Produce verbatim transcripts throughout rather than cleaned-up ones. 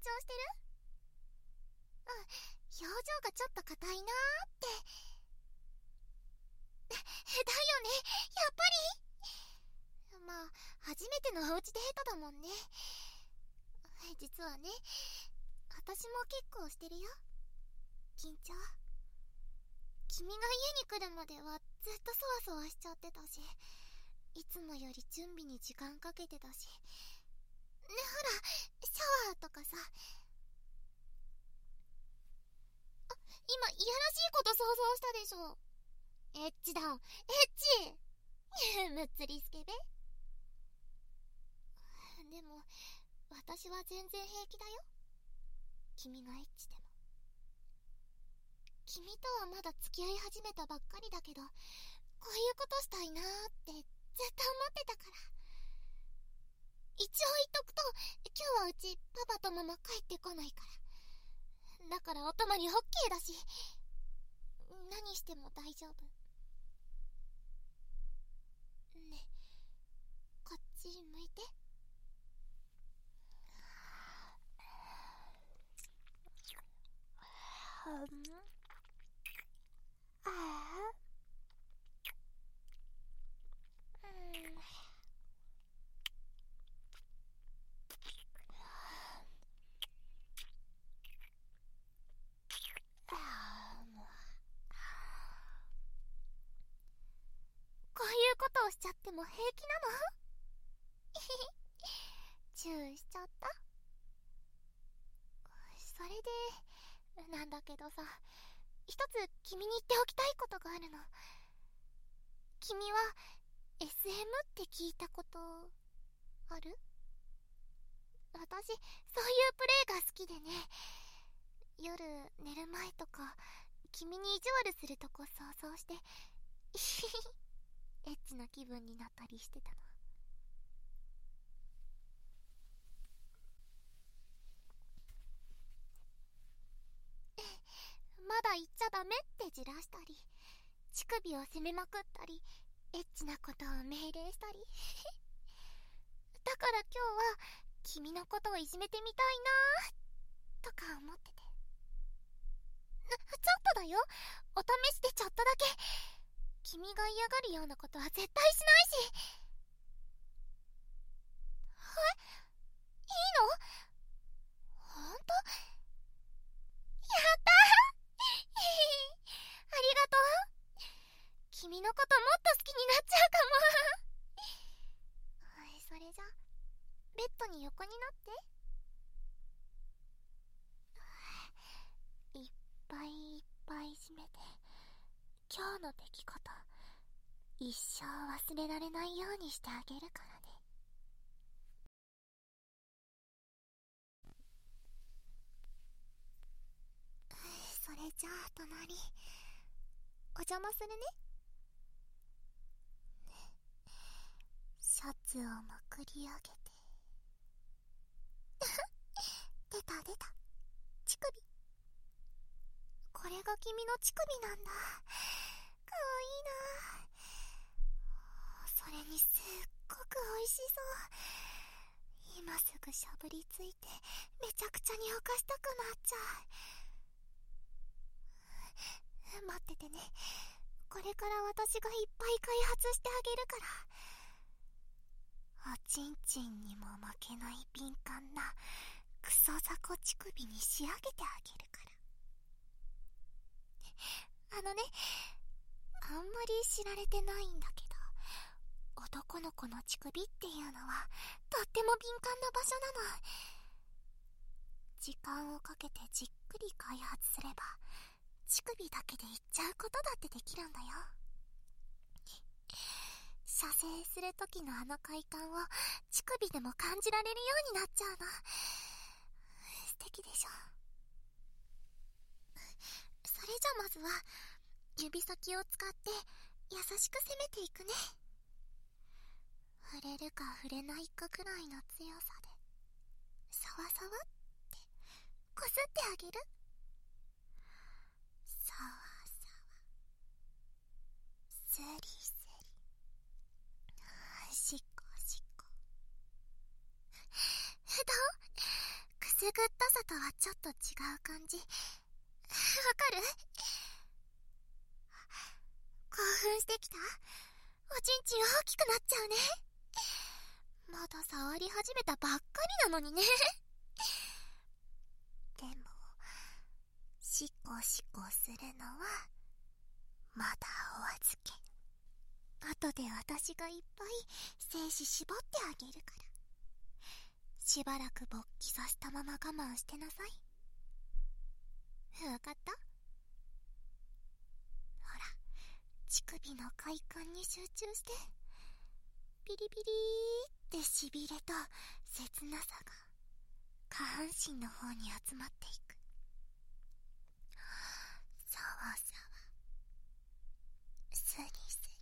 してる？うん、表情がちょっと硬いなーって。だよね、やっぱり。まあ、初めてのおうちデートだもんね。実はね、私も結構してるよ、緊張。君が家に来るまではずっとそわそわしちゃってたし、いつもより準備に時間かけてたし。ね、ほら、シャワーとかさ。あ、今、いやらしいこと想像したでしょ。エッチだ、エッチむっつりスケベ。でも、私は全然平気だよ。君がエッチでも。君とはまだ付き合い始めたばっかりだけど、こういうことしたいなーってずっと思ってたから。一応言っとくと、今日はうちパパとママ帰ってこないから。だからお泊まりオッケーだし、何しても大丈夫。ね、こっち向いて。うんああうんこういうことをしちゃっても平気なの？チューしちゃった？それでなんだけどさ、一つ君に言っておきたいことがあるの。君は エスエム って聞いたことある？私、そういうプレイが好きでね、夜寝る前とか君に意地悪するとこ想像してエッチな気分になったりしてたの。まだ言っちゃダメってじらしたり、乳首を責めまくったり、エッチなことを命令したりだから今日は君のことをいじめてみたいなーとか思ってて。ちょっとだよ、お試しでちょっとだけ。君が嫌がるようなことは絶対しないし。え、いいの？ほんと？やったーありがとう。君のこともっと好きになっちゃうかもそれじゃベッドに横になって。いっぱいいっぱい締めて、今日の出来事一生忘れられないようにしてあげるからね。それじゃあ隣お邪魔するね。シャツをまくり上げて出た出た、乳首。これが君の乳首なんだ。かわいいな。それにすっごく美味しそう。今すぐしゃぶりついてめちゃくちゃにおかしたくなっちゃう。待っててね、これから私がいっぱい開発してあげるから。おちんちんにも負けない敏感なクソザコ乳首に仕上げてあげるから。あのね、あんまり知られてないんだけど、男の子の乳首っていうのはとっても敏感な場所なの。時間をかけてじっくり開発すれば乳首だけでいっちゃうことだってできるんだよ。射精する時のあの快感を乳首でも感じられるようになっちゃうの。素敵でしょ。それじゃまずは指先を使って優しく攻めていくね。触れるか触れないかくらいの強さでサワサワってこすってあげる。サワサワ、スリスリ、しっこしっこ。どう？くすぐぐったさとはちょっと違う感じ。わかる？興奮してきた？おちんちん大きくなっちゃうね。まだ触り始めたばっかりなのにね。でも、シコシコするのは、まだお預け。後で私がいっぱい精子絞ってあげるから。しばらく勃起させたまま我慢してなさい。わかった？ほら、乳首の快感に集中して。ピリピリーってしびれと切なさが下半身の方に集まっていく。さわさわ、スリ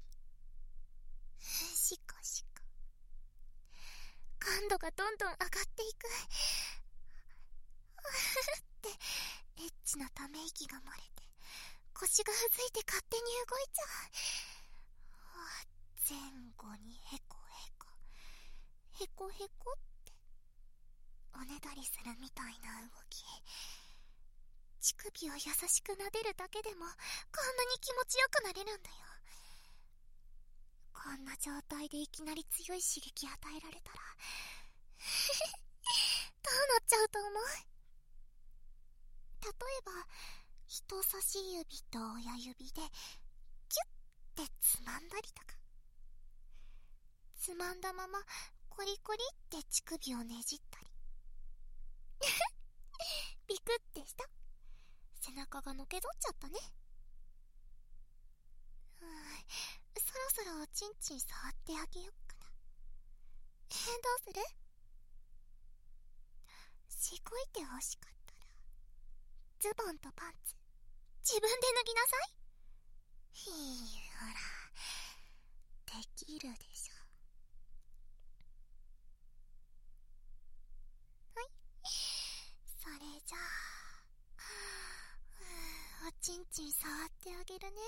スリ、シコシコ。感度がどんどん上がっていく。ってエッチなため息が漏れて腰がふずいて勝手に動いちゃう。前後にへこへこへこへこっておねだりするみたいな動き。乳首を優しく撫でるだけでもこんなに気持ちよくなれるんだよ。こんな状態でいきなり強い刺激与えられたらどうなっちゃうと思う？例えば人差し指と親指でキュッてつまんだりとか、つまんだままコリコリって乳首をねじったりビクってした？背中がのけぞっちゃったね。うん、そろそろおちんちん触ってあげよっかな。え、どうする？しごいて欲しかったらズボンとパンツ自分で脱ぎなさい。ひー、ほら、できるでしょ。はい、それじゃあ、おちんちん触ってあげるね。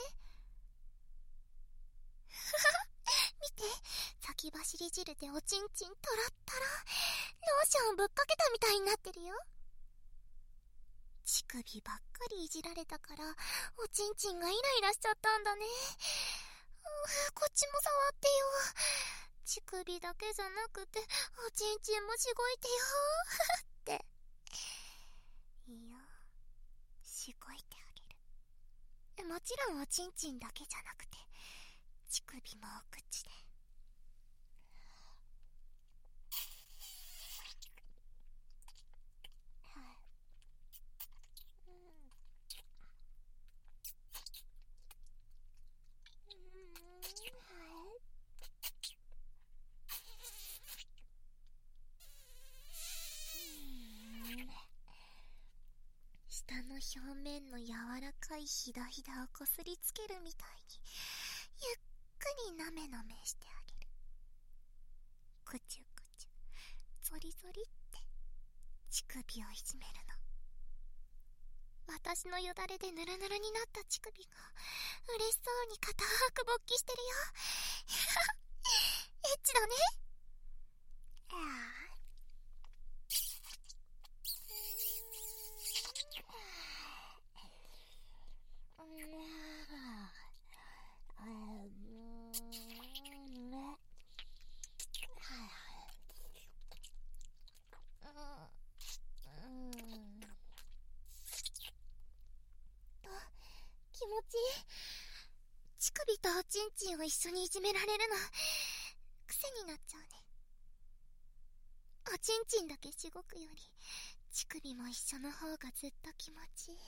見て、先走り汁でおちんちんトロットロ、ローションぶっかけたみたいになってるよ。乳首ばっかりいじられたからおちんちんがイライラしちゃったんだね。こっちも触ってよ。乳首だけじゃなくておちんちんもしごいてよっていいよ、しごいてあげる。もちろんおちんちんだけじゃなくて乳首もお口で。下の表面の柔らかいひだひだをこすりつけるみたいにゆっくりなめなめしてあげる。くちゅくちゅ、ゾリゾリって乳首をいじめるの。私のよだれでヌルヌルになった乳首が嬉しそうに固く勃起してるよ。エッチだね。ああ、気持ちいい。乳首とおちんちんを一緒にいじめられるの癖になっちゃうね。おちんちんだけしごくより乳首も一緒の方がずっと気持ちいい。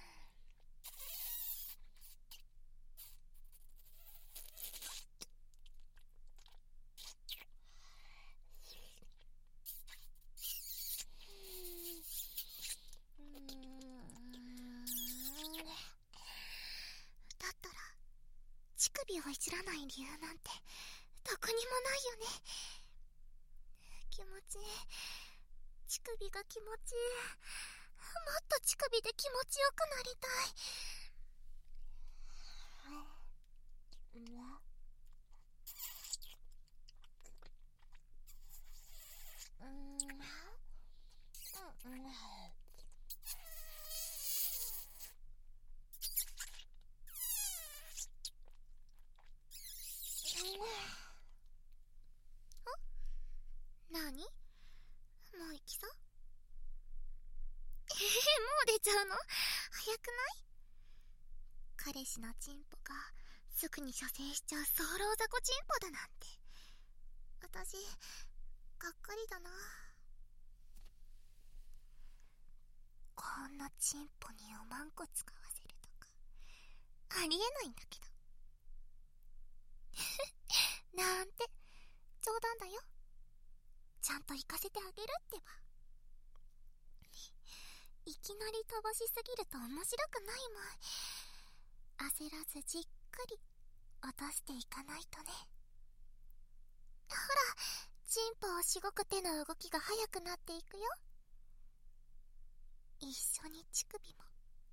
だったら乳首をいじらない理由なんてどこにもないよね。気持ちいい。乳首が気持ちいい。もっと乳首で気持ちよくなりたい。 なに？もう行きそう？えへへ、もう出ちゃうの？早くない？彼氏のチンポがすぐに射精しちゃう早漏雑魚チンポだなんて。私、がっかりだな。こんなチンポにおまんこ使わせるとか、ありえないんだけど。なんて、冗談だよ。ちゃんと行かせてあげるってば。いきなり飛ばしすぎると面白くないもん。焦らずじっくり落としていかないとね。ほら、チンポをしごく手の動きが速くなっていくよ。一緒に乳首も。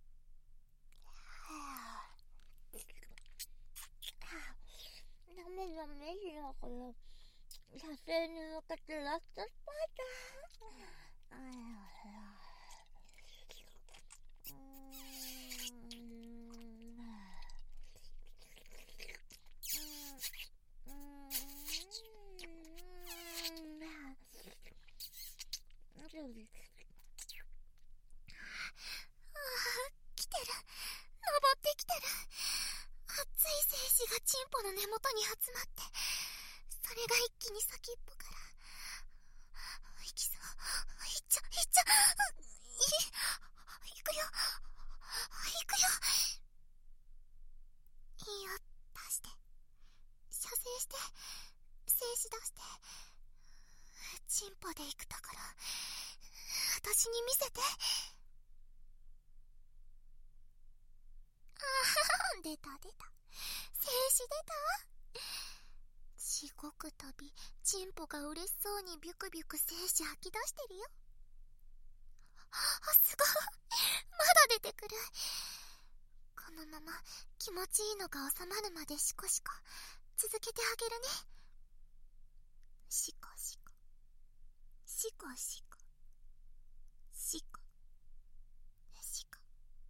ダメダメだ、これ。射精に向かってラストスパート。あらら。うーん。うーん。来てる。登ってきてる。熱い精子がチンポの根元に集まって、それが一気に先っぽからいきそう。いっちゃいっちゃいいくよいくよ。いいよ、出して射精して、精子出して、チンポで行くところ私に見せて。ああ、出た出た、精子出た。しごくたびチンポが嬉しそうにビュクビュク精子吐き出してるよ。あ、すごい、まだ出てくる。このまま気持ちいいのが収まるまでシコシコ続けてあげるね。シコシコシコシコシコシコ。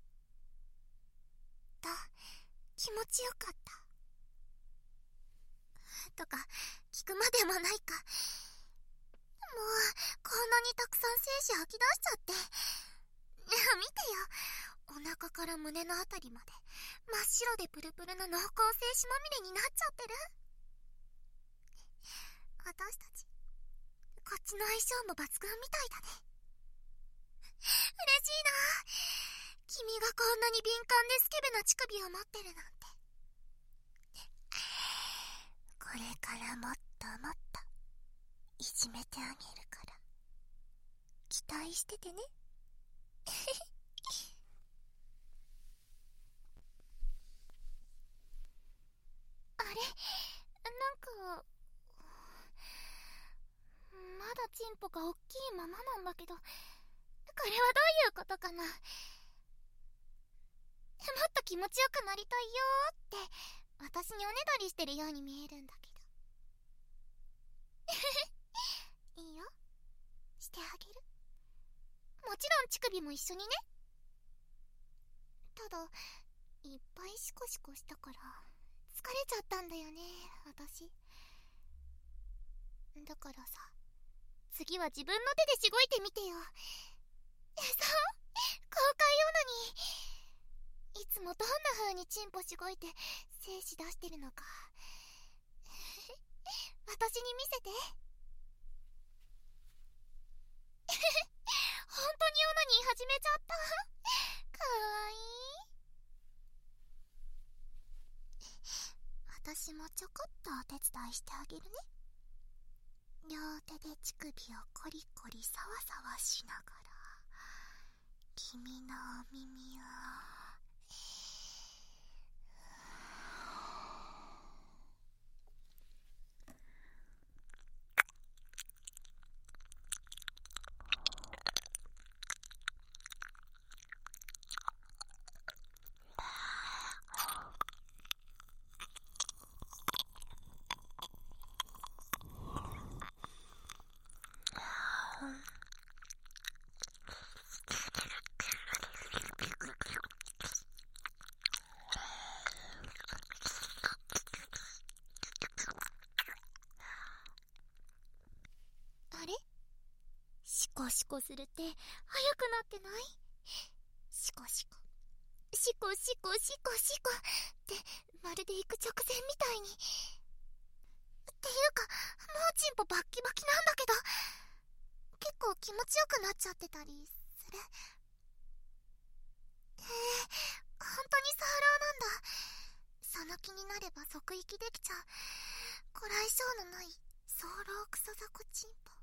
と、気持ちよかったとか聞くまでもないか。もうこんなにたくさん精子吐き出しちゃって。見てよ、お腹から胸のあたりまで真っ白でプルプルな濃厚精子まみれになっちゃってる。私たちこっちの相性も抜群みたいだね。嬉しいな。君がこんなに敏感でスケベな乳首を持ってるなんて。これからもっともっといじめてあげるから期待しててね。あれ、なんかまだチンポが大きいままなんだけど、これはどういうことかな。もっと気持ちよくなりたいよーって私におねだりしてるように見えるんだけど。いいよ、してあげる。もちろん乳首も一緒にね。ただいっぱいシコシコしたから疲れちゃったんだよね、私。だからさ、次は自分の手でしごいてみてよ。そう、公開オナニー。いつもどんな風にチンポしごいて精子出してるのか私に見せて。本当にオナニー始めちゃった。かわいい。私もちょこっとお手伝いしてあげるね。両手で乳首をコリコリサワサワしながら君のお耳をシコシコするって速くなってない？シコシコシコシコシコシコってまるで行く直線みたいに。っていうかもうチンポバッキバキなんだけど、結構気持ちよくなっちゃってたりする。へえ、本当にサーラーなんだ。その気になれば即息できちゃうこらい性のない早漏クソザコチンポ。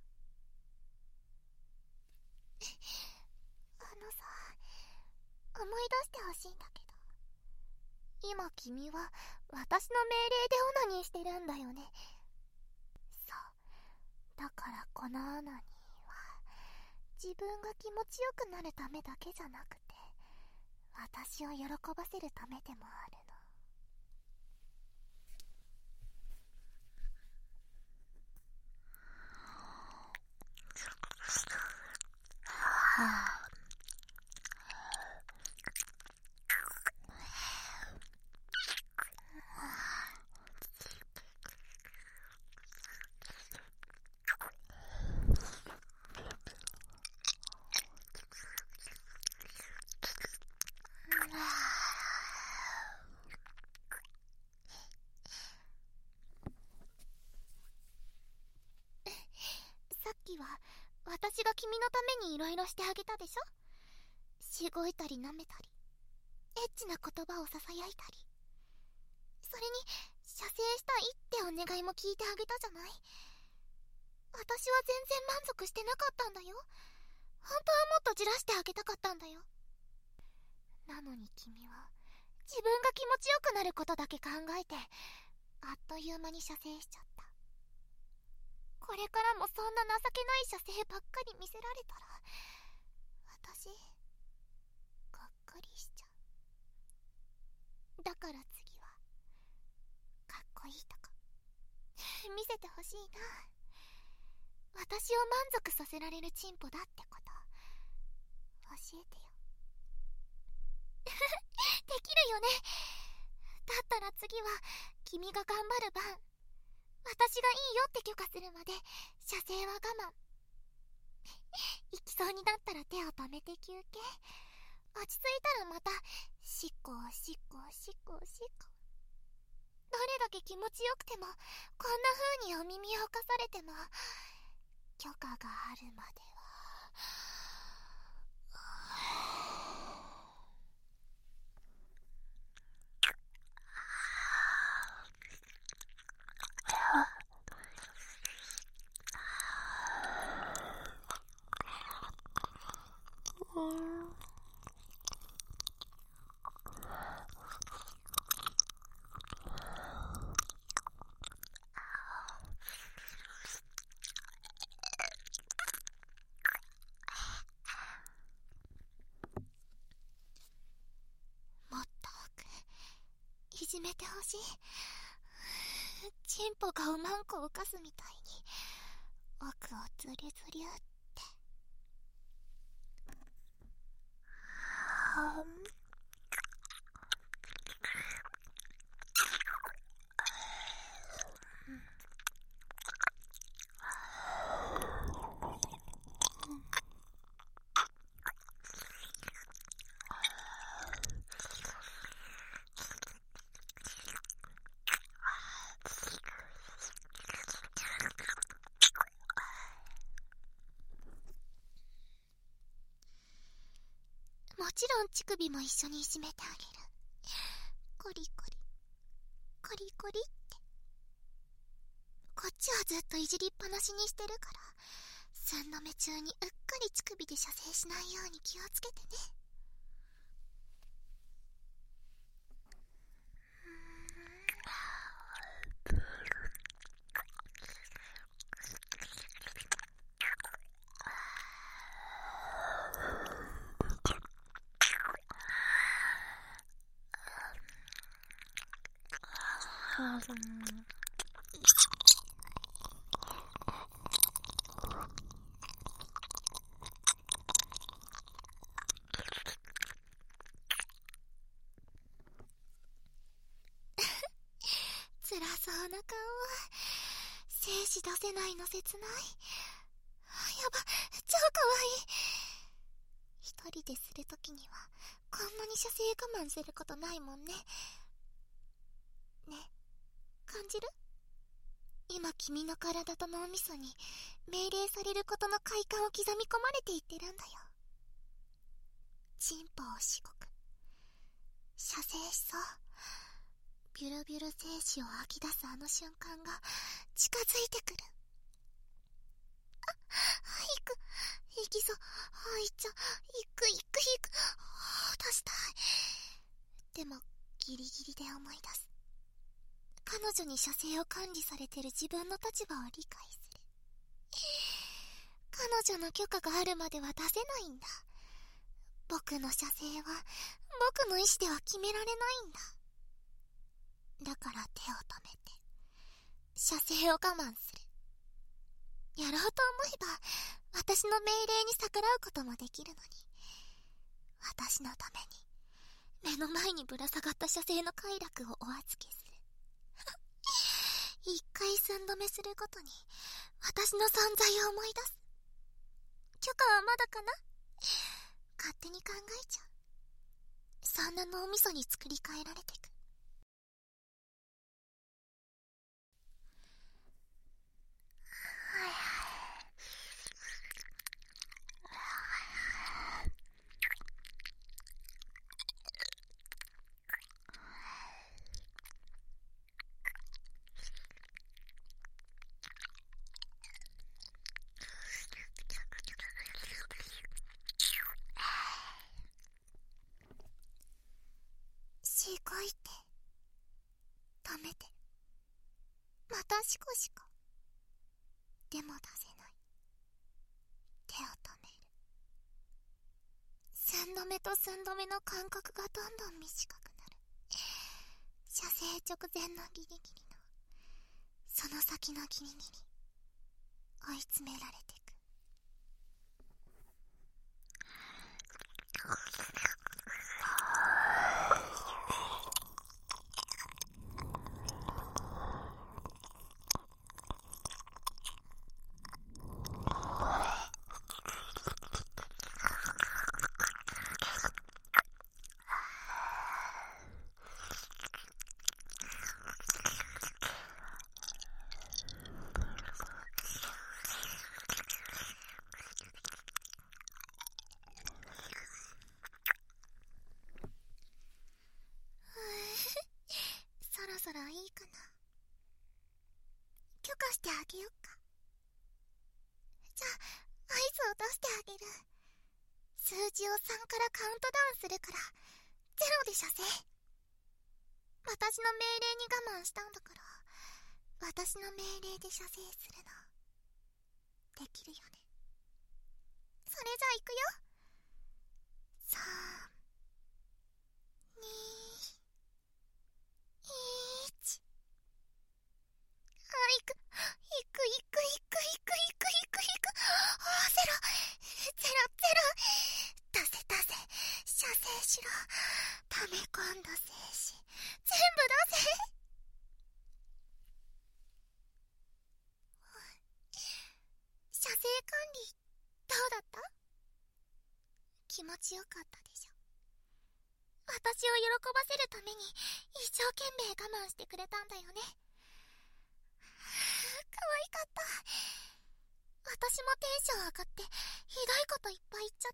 あのさ、思い出してほしいんだけど、今君は私の命令でオナニーしてるんだよね。そう、だからこのオナニーは自分が気持ちよくなるためだけじゃなくて、私を喜ばせるためでもあるの。はあ、さっきは私が君のためにいろいろしてあげたでしょ。しごいたり舐めたり、エッチな言葉をささやいたり、それに射精したいってお願いも聞いてあげたじゃない。私は全然満足してなかったんだよ。本当はもっとじらしてあげたかったんだよ。なのに君は自分が気持ちよくなることだけ考えて、あっという間に射精しちゃった。これからもそんな情けない射精ばっかり見せられたら、私がっかりしちゃう。だから次はかっこいいとこ見せてほしいな。私を満足させられるチンポだってこと教えてよ。できるよね。だったら次は君が頑張る番。私がいいよって許可するまで射精は我慢。行きそうになったら手を止めて休憩。落ち着いたらまたしっこしっこしっこしっこ。どれだけ気持ちよくても、こんな風にお耳をかされても、許可があるまでは。もっと奥いじめてほしい。チンポがおまんこを浮かすみたいに奥をズリズリって。はんもちろん乳首も一緒にいじめてあげる。コリコリコリコリって。こっちはずっといじりっぱなしにしてるから、寸止め中にうっかり乳首で射精しないように気をつけてね。辛そうな顔。精子出せないの切ない。やば、超い。一人でするときにはこんなに射精我慢することないもんね。ね、感じる？今君の体と脳みそに命令されることの快感を刻み込まれていってるんだよ。チンポをしごく、射精しそう、ビュルビュル精子を吐き出すあの瞬間が近づいてくる。あ、いく、いきそう、あ、いっちゃ、いくいくいく、出したい。でもギリギリで思い出す。彼女に射精を管理されてる自分の立場を理解する。彼女の許可があるまでは出せないんだ。僕の射精は僕の意志では決められないんだ。だから手を止めて射精を我慢する。やろうと思えば私の命令に逆らうこともできるのに、私のために目の前にぶら下がった射精の快楽をお預けする。一回寸止めするごとに私の存在を思い出す。許可はまだかな？勝手に考えちゃう。そんな脳みそに作り変えられてく。しこいて止めて、またしこしこ。でも出せない。手を止める。寸止めと寸止めの間隔がどんどん短くなる。射精直前のギリギリのその先のギリギリ、追い詰められてく。そろそろいいかな。許可してあげよっか。じゃあ合図を出してあげる。数字をさんからカウントダウンするから、ゼロで射精。私の命令に我慢したんだから、私の命令で射精するのできるよね。それじゃあいくよ。さん、に、いち。あ、いく、いくいくいくいくいくいくいく。あ、ゼロ、ゼロゼロ。出せ出せ、射精しろ。溜め込んだ精子、全部出せ。射精管理どうだった？気持ちよかったでしょ。私を喜ばせるために一生懸命我慢してくれたんだよね。可愛かった。私もテンション上がってひどいこといっぱい言っちゃった。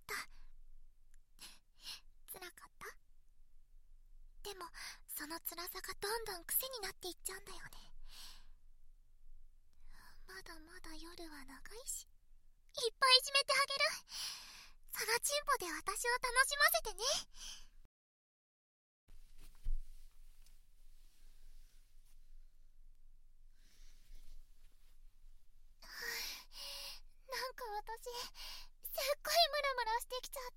辛かった？でもその辛さがどんどん癖になっていっちゃうんだよね。まだまだ夜は長いし、いっぱいいじめてあげる。そのチンポで私を楽しませてね。なんか私すっごいムラムラしてきちゃった。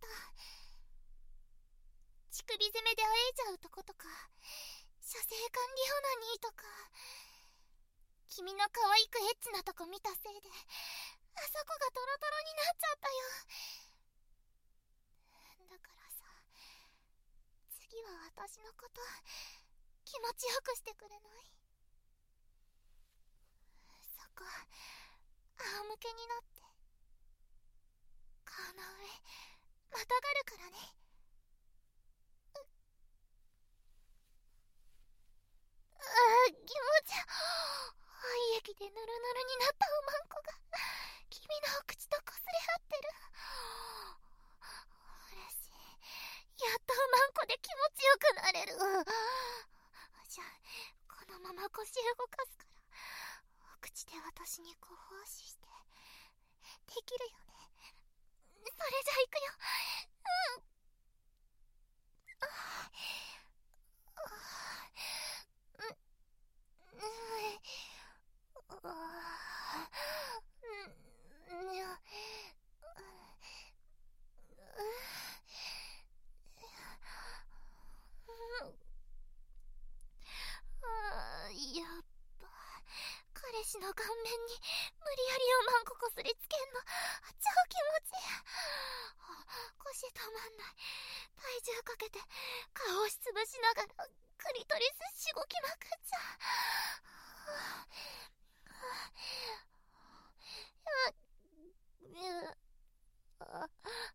乳首攻めであえいちゃうとことか、射精管理オナニーとか、君の可愛くエッチなとこ見たせいであそこがトロトロになっちゃったよ。だからさ、次は私のこと気持ちよくしてくれない？そこ仰向けになってまたがるからね。ああ、気持ち、廃液でヌルヌルになったおまんこが君のお口とこすれ合ってる。嬉しい。やっとおまんこで気持ちよくなれる。じゃあこのまま腰動かすからお口で私にご奉仕してできるよね。それじゃ行くよ。うん。ああ、うん、うん、ああ、うん、うん、ああ、やっぱ彼氏の顔面に無理やりおまんここすりつけんの超気持ちいい。腰止まんない。体重かけて顔押しつぶしながらクリトリスしごきまくっちゃう。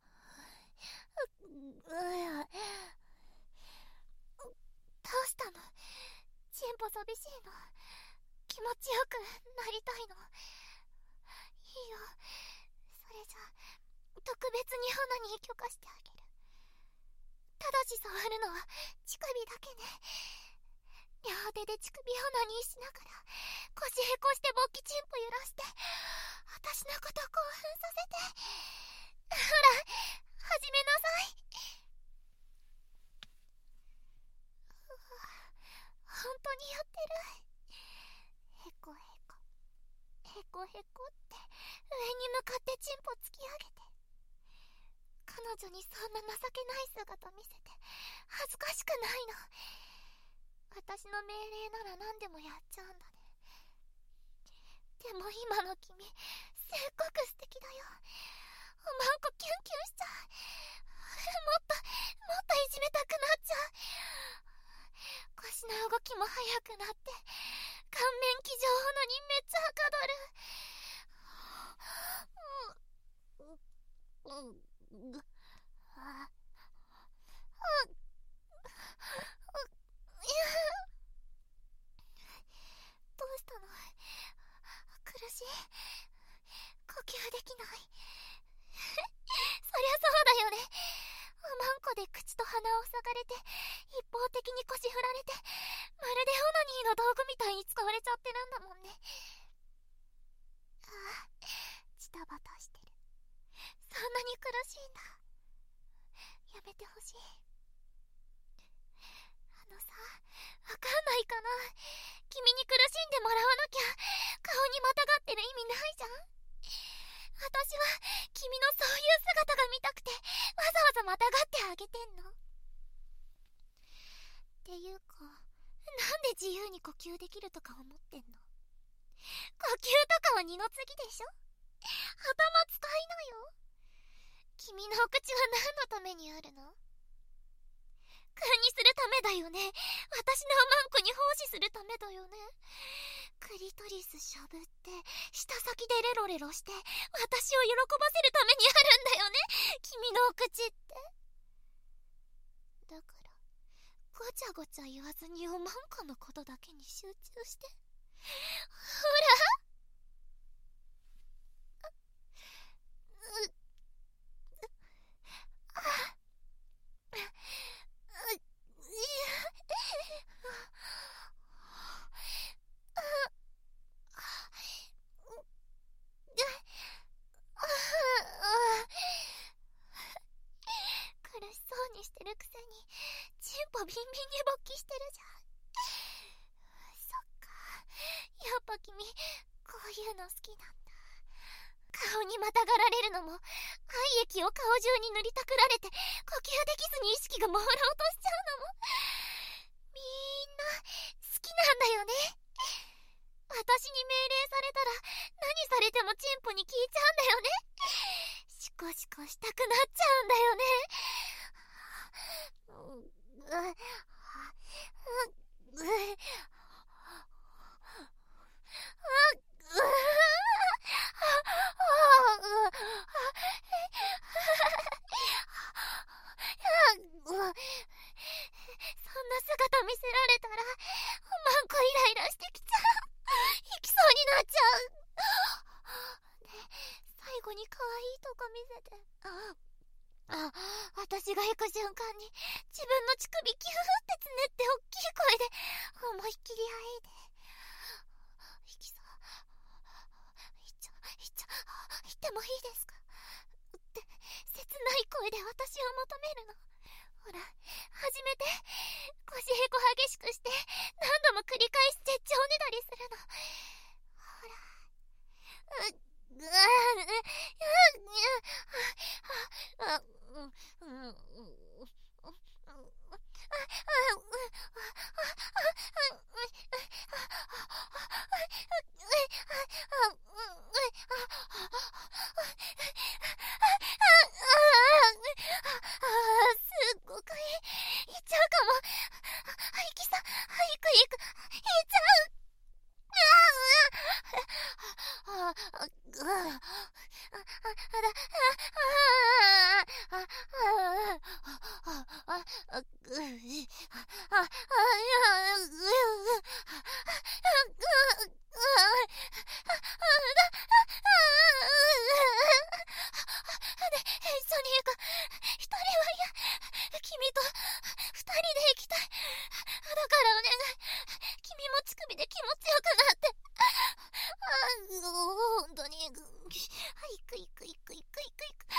どうしたの？チンポ寂しいの？気持ちよくなりたいの？いいよ。それじゃ特別に花に許可してあげる。ただし触るのは乳首だけね。両手で乳首花にしながら腰へこして勃起チンポ揺らして私のこと興奮させて。ほら始めなさい。本当にやってる。へこへこへこへこって上に向かってチンポ突き上げて、彼女にそんな情けない姿見せて恥ずかしくないの？私の命令なら何でもやっちゃうんだね。でも今の君すっごく素敵だよ。おまんこキュンキュンしちゃう。もっともっといじめたくなっちゃう。腰の動きも速くなって顔面騎乗ほのにめっちゃはかどる。うんうんうんああどうしたの？苦しい？呼吸できない？そりゃそうだよね。おまんこで口と鼻を塞がれて一方的に腰振られてまるでオナニーの道具みたいに使われちゃってるんだもんね。ああ、ジタバタしてる。そんなに苦しいんだ。やめてほしい。あのさ、わかんないかな。君に苦しんでもらわなきゃ顔にまたがってる意味ないじゃん。私は君のそういう姿が見たくてわざわざまたがってあげてんの。っていうか、なんで自由に呼吸できるとか思ってんの？呼吸とかは二の次でしょ。頭使いなよ。君のお口は何のためにあるの？君にするためだよね。私のおまんこに奉仕するためだよね。クリトリスしゃぶって舌先でレロレロして私を喜ばせるためにあるんだよね、君のお口って。だからごちゃごちゃ言わずにおまんこのことだけに集中して。ほら。うっあっ苦しそうにしてるくせにチンポビンビンに勃起してるじゃん。そっか、やっぱ君こういうの好きなんだ。顔にまたがられるのも愛液を顔中に塗りたくられて呼吸できずに意識が朦朧としちゃうのもみんな好きなんだよね。私に命令されたら何されてもチンポに効いちゃうんだよね。シコシコしたくなっちゃうんだよね。うううう愛いとこ見せて。あ、私が行く瞬間に自分の乳首キューってつねって大きい声で思いっきりあえいで、いきさ、いっちゃ、いっちゃ、言ってもいいですかって切ない声で私を求めるの。ほら、初めて腰へこ激しくして何度も繰り返し絶頂ねだりするの。ほら、うっ、うわぁ、うっ、うっ、うん、うん、すっごくいっちゃうかも。いきさ、いくいく、いっちゃう。ああ、ぐあ、あ、あ、あだ、あ、あ、あ、あ、あ、あ、ぐ、あ、あ、あ、ぐ、で、一緒に行く。一人は嫌。君と二人で行きたい。だからお願い。君も乳首で気持ちよくなって。あ、ほんとに。行く行く行く行く行く行く。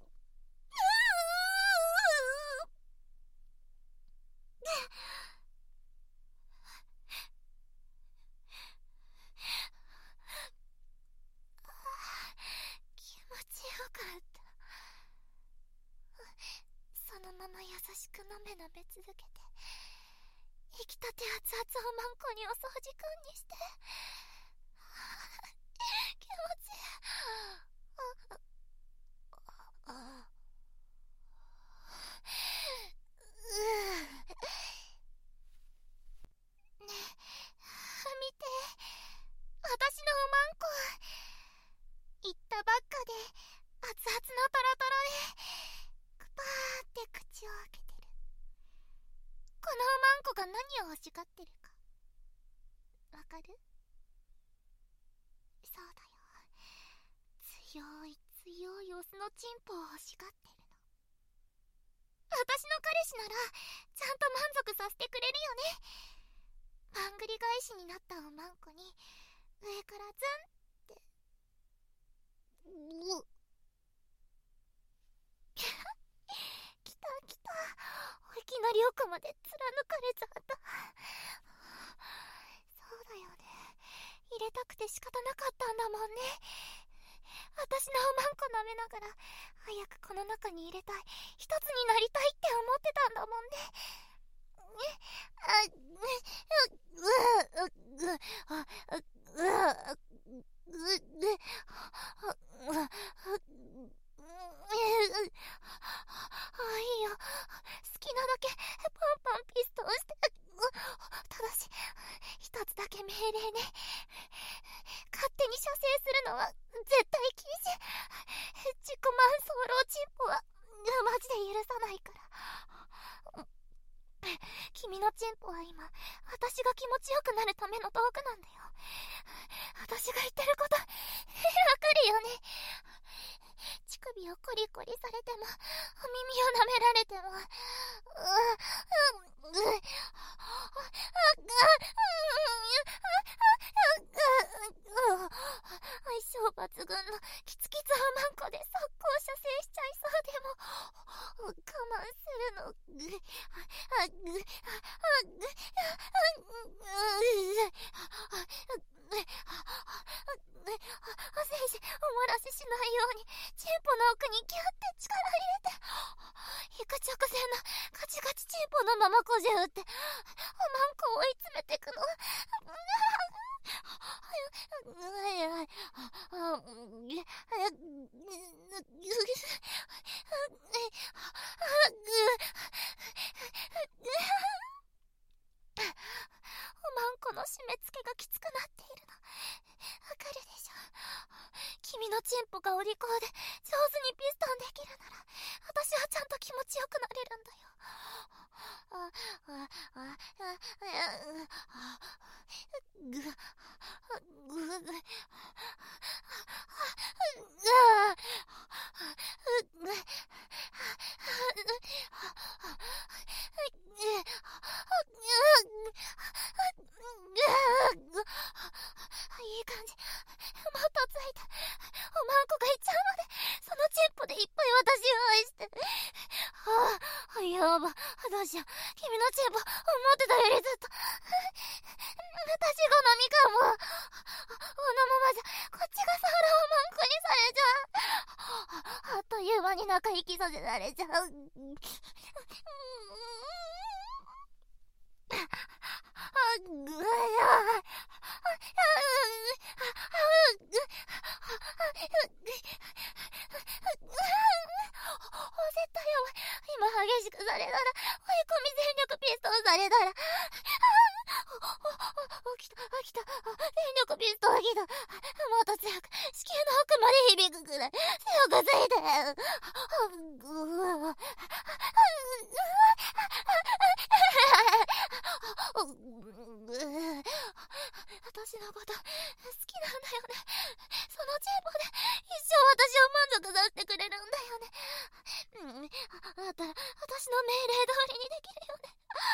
気持ちよかった。そのまま優しくのめのめ続けて、出来たて熱々をマンコにお掃除くんにして、気持ちいい。あ、あ、うーねえ、見て、私のおまんこ。言ったばっかで熱々のトロトロでクパーって口を開けてる。このおまんこが何を欲しがってるかわかる？そうだよ、強い強いオスのチンポを欲しがってるの。私の彼氏ならちゃんと満足させてくれるよね。番繰り返しになったおまんこに上からズンって、うっ来た来た。いきなり奥まで貫かれちゃった。そうだよね、入れたくて仕方なかったんだもんね。私のおまんこ舐めながら早くこの中に入れたい、一つになりたいって思ってたんだもんね。あ、う、う、う、う、あ、う、う、う、う、いいよ、好きなだけパンパンピストンして。ただし一つだけ命令ね、勝手に射精するのは絶対禁止。自己満走老チンポはマジで許さないから。君のチンポは今私が気持ちよくなるための道具なんだよ。私が言ってることわかるよね。乳首をコリコリされても、お耳を舐められても、う、う、う、う、相性抜群のキツキツおまんこで速攻射精しちゃいそうでも我慢するの。ぐ、あ、ぐ、あ、ぐ、精子お漏らししないようにチンポの奥にギュッて力入れて、行く直前のガチガチチンポのままこじゅうっておまんこを追い詰めてくの。おまんこの締め付けがきつくなっているのわかるでしょ。君のチンポがお利口で上手にピストンできるなら私はちゃんと気持ちよくなれるんだよ。 いい感じ。もっとついて。おまんこがいっちゃうまで、そのチンポでいっぱい私を愛して。はあ、やば。どうしよう。君のチンポ、思ってたよりずっと。私好みかも。このままじゃ、こっちがサラをまんこにされちゃう。あっという間に仲良きさせられちゃう。あぐや絶対やばい。今激しくされたら、追い込み全力ピストルされたら、起きた、起きた、全力ピストル来た。もっと強く、子宮の奥まで響くくらい、強くついて。私のこと、好きなんだよね。そのチンポで、一生私を満足させてくれるんだよね。うん、だったら、私の命令通りにできるよね。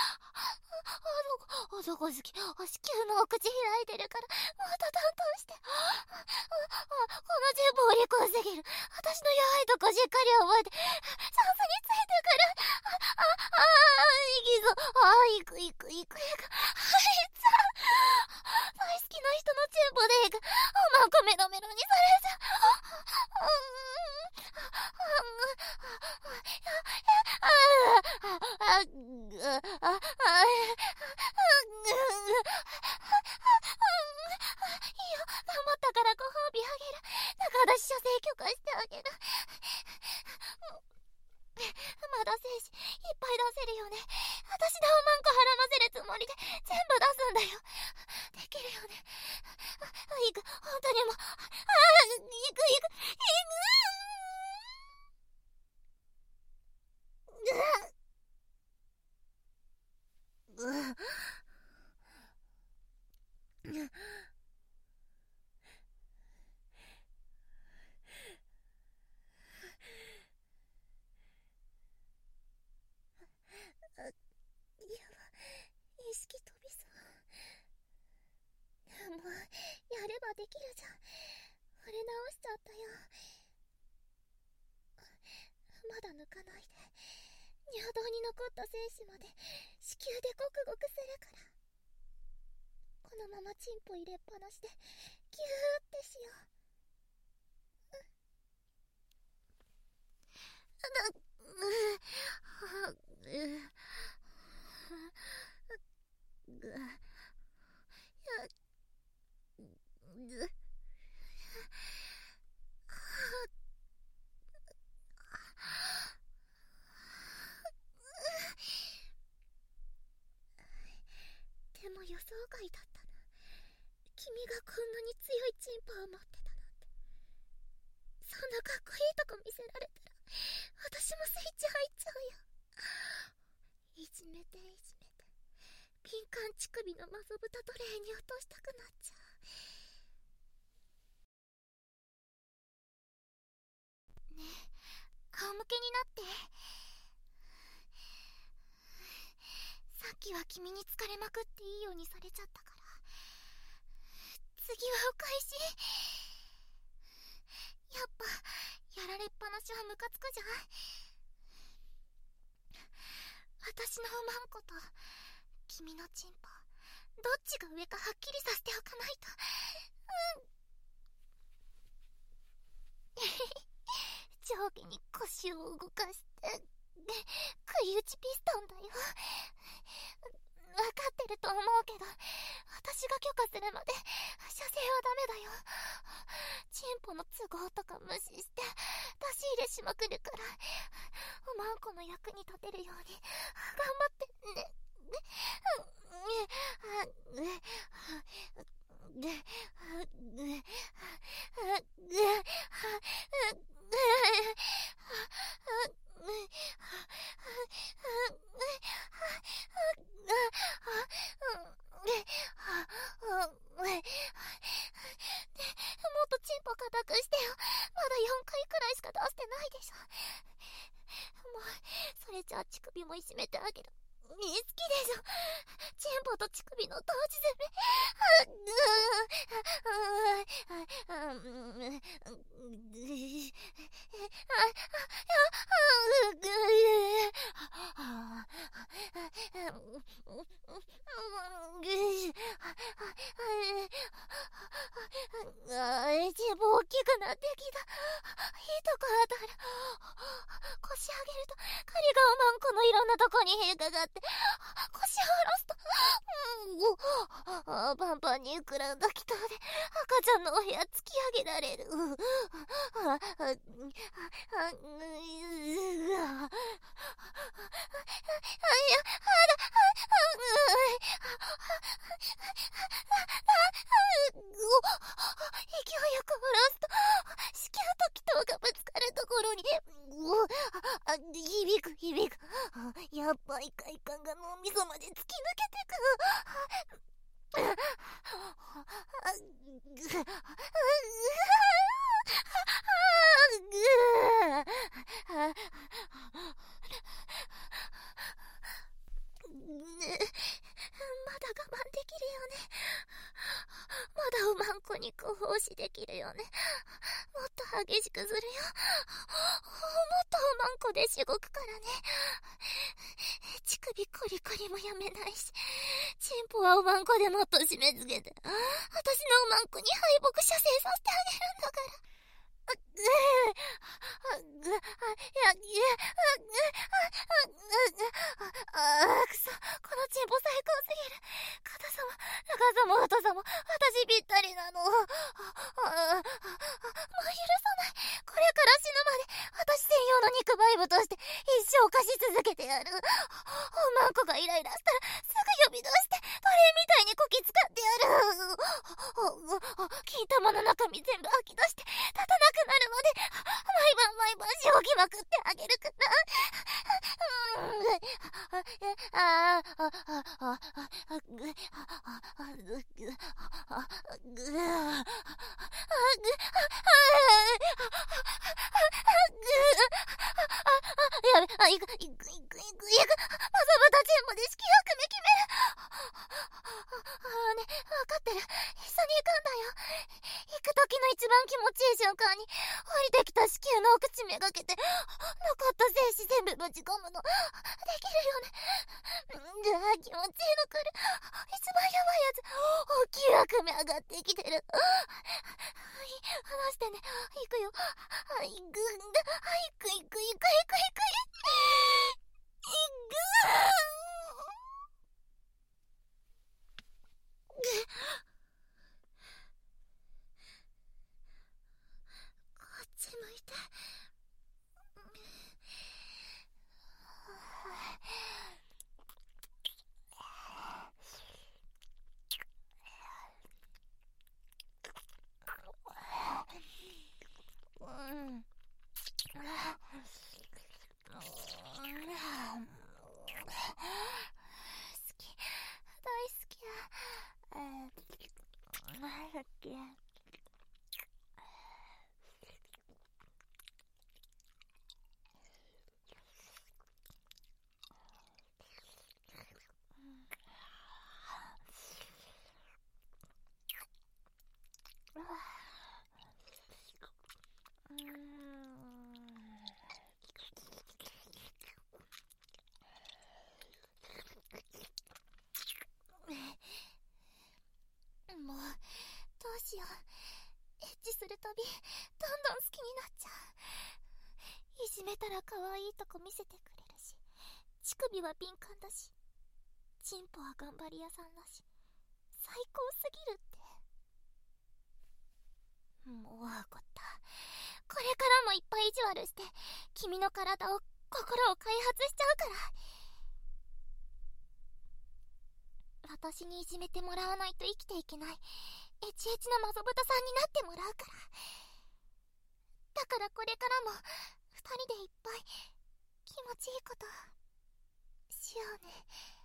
あそこ、あそこ好き。子宮のお口開いてるから、もっと担当して。このチンポを利口すぎる。私の弱いとこしっかり覚えて、チャンスについてくる。あ、あ、あ、いきそう。あ、いくいくいくいく。あいつは、大好きな人のチンポでいく。おまんこメロメロにされちゃう。射精許可してあげる。まだ精子いっぱい出せるよね。私でおまんこはらませるつもりで全部出すんだよ。できるよね。いく、本当にもう、ああ、いくいく、いく。うううう意識飛びそう。もうやればできるじゃん。惚れ直しちゃったよ。まだ抜かないで。尿道に残った精子まで子宮でゴクゴクするから。このままチンポ入れっぱなしでギューってしよう。だ、う、う、ぐ、や、ぐ、でも予想外だったな。君がこんなに強いチンポを持ってたなんて。そんなかっこいいとこ見せられたら私もスイッチ入っちゃうよ。いじめていじめて、敏感乳首のマゾブタトレーに落としたくなっちゃう。ねえ、仰向けになって。さっきは君に疲れまくっていいようにされちゃったから、次はお返し。やっぱやられっぱなしはムカつくじゃん。私のおまんこと君のチンポ、どっちが上かはっきりさせておかないと。うん上下に腰を動かして食い打ちピストンだよ。分かってると思うけど、私が許可するまで射精はダメだよ。チンポの都合とか無視して出し入れしまくるから、おまんこの役に立てるように頑張ってね。 てないでしょ。もうそれじゃあ乳首もいじめてあげる。好きでしょ。チンポと乳首の同時攻め。チンポ大きくなってきた。いいとこ当たる。腰上げると狩りがうまんこのいろんなとこに変化があって腰を下ろすと、うん、あパンパンに膨らんだ気筒で赤ちゃんのお部屋突き上げられる。ああああ勢いよく下ろすと子宮と気筒がぶつかるところにあ響く響く。やっばい快感が脳みそまで突き抜けてく。まだ我慢できるよね。まだうまんこにご奉仕できるよね。もっと激しくするよ。もっとうまんこでしごくからね。乳首コリコリもやめないし、チンポはうまんこでもっと締め付けて、私のうまんこに敗北射精させてあげるんだから。あぐーぐあやぐあくそ、このチンポ最高すぎる。硬さも長さも太さも私ぴったりなの。もう許さない。これから死ぬまで私専用の肉バイブとして一生貸し続けてやる。おまんこがイライラしたらすぐ呼び出してバレエみたいにこき使ってやる。金玉の中身全部吐き出して立たなくなるまで毎晩毎晩しごきまくってあげるから。あああああぐあぐあぐあぐやべ、あ、いく、いく、いく、いく、いく、まさぶたチンポで式役目決める。ああね、わかってる。一緒に行くんだよ。行く時の一番気持ちいい瞬間に、降りてきた子宮のお口めがけて、残った精子全部ぶち込むの。できるよね。うわ、気持ちいいの来る。一番やばいやつ、大きい悪夢上がってきてる。離してね。行くよ。あ、行くんだ。あ、行く行く行く行く行く行く。行く。こっち向いて。もうどうしよう。エッチするたびどんどん好きになっちゃう。いじめたら可愛いとこ見せてくれるし、乳首は敏感だし、チンポは頑張り屋さんだし、最高すぎるって。もうわかった。これからもいっぱい意地悪して君の体を心を開発しちゃうから。私にいじめてもらわないと生きていけないエチエチなマゾブタさんになってもらうから。だからこれからも二人でいっぱい気持ちいいことしようね。